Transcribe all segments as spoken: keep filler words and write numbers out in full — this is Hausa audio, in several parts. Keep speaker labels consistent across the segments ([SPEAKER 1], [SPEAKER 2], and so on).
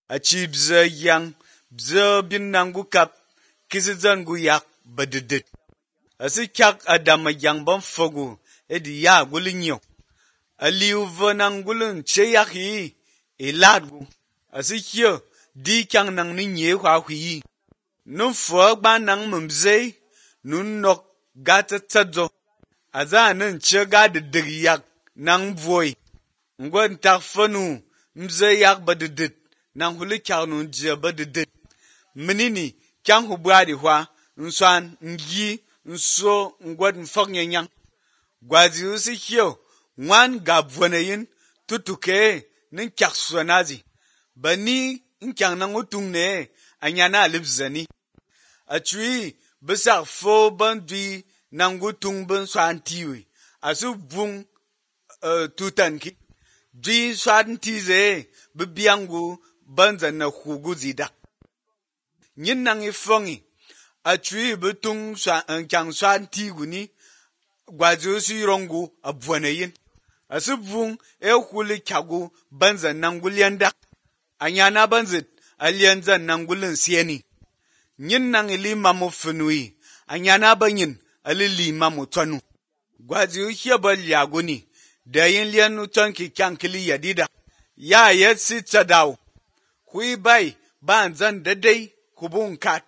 [SPEAKER 1] a ci bza yang bza bin nangu kap kizizan gu yak badidit. Asi kyak adama yang ban fogu edi ya gulinyo. Aliu vanang gulun che yak yi iladgu. Asi kyo di kyang nang ni nye hwa hui. Nun fo gba nang mbze nun nok gata tsadzo. Aza nun che ga didig yak nang voy. Ngwan tak fanu mze yak badidit nang huli kyak nun jia badidit. Menini kyang hubwadi hwa nswan ngi nso ngwad mfok nyanyang. Gwazi usi kyo ngwan gabwanayin tutuke nin kyak swanazi. Bani nkyang nang utung ne anyana alibzani. Achui besak fo bandui nangu tung ben swan tiwi. Asu bung uh, tutanki. Dui swan tize bibiangu banza na hugu zidak. Nyin nang ifongi. Achui betung swan kyang swan tiwi ni gwazo si rongu abwanayin. Asu bung e huli kyagu banza nangu liandak. Anyana banzit alianza nangulun sieni. Nyin nang ili mamu funui. Anyana banyin alili mamu tonu. Gwazi uhiya bal yaguni. Dayin lian uton ki kyankili yadida. Ya yet si tsadao. Hui bay banzan dadai kubun kat.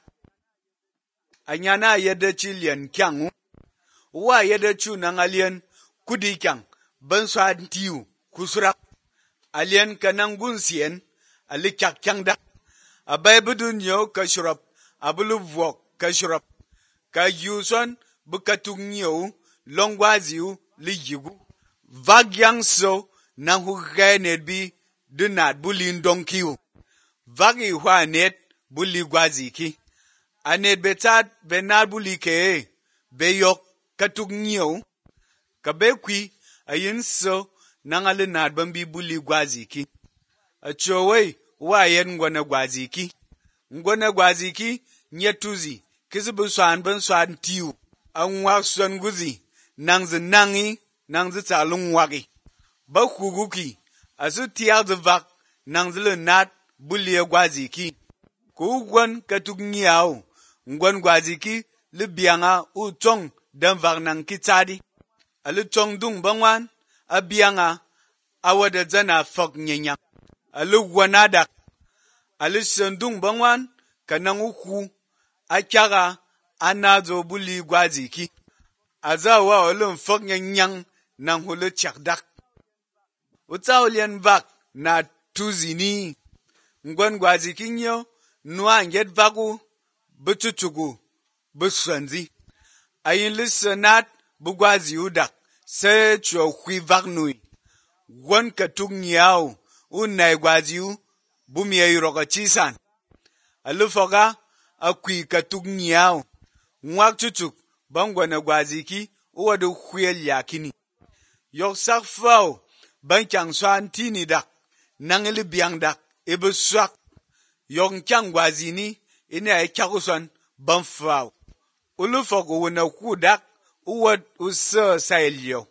[SPEAKER 1] Anyana yadachi lian kyangu. Wa yadachu nang alian kudi kyang. Banswa ntiyu kusurak. Alian kanangun sien. Ali kyak kyang dak. Abay budun yo kashurap. Abulu vwok kashurap. Ka yuson bukatung yo longwaziu li yigu. Vag yang so nang hu gay net bi dunat bulin donkiu. Vag i hwa net buli gwazi ki. Anet betat benat buli ke be yok katung yo. Ka be kwi ayin so nang alinat bambi buli gwazi ki. Achowe wa yen ngwana gwazi ki. Ngwana gwazi ki nyetuzi kizibu swan ben swan tiu. Anwak swan guzi nangzi nangi nangzi talung wagi. Ba huguki asu tiyak zivak nangzi le nat bulia gwazi ki. Ku gwan katuk ngiao ngwan gwazi ki le bianga u chong dan vak nang ki tsadi. Ali chong dung bangwan a bianga awada zana fok nyenya. Ali wanadak. Ali sendung bangwan kanang uku akyaga anazo buli gwazi ki. Azawa olum fok nyanyang nang hulu chakdak. Uta ulian vak na tuzi ni. Ngwan gwazi ki nyo nuwa nget vaku betutugu beswanzi. Ayin lisenat bugwazi udak se chwa hui vak nui. Gwan katuk nyao unay gwazi u bumye yuroka chisan. Alufoga akwi katuk nyao. Ngwak chuchuk bangwana gwazi ki uwadu huyel yakini. Yok sak fao ban kyang swan tini dak nangili biang dak ebe swak. Yok kyang gwazi ni ine ay kyakuswan ban fao. Ulufok uwana ku dak uwad usa sayel yo.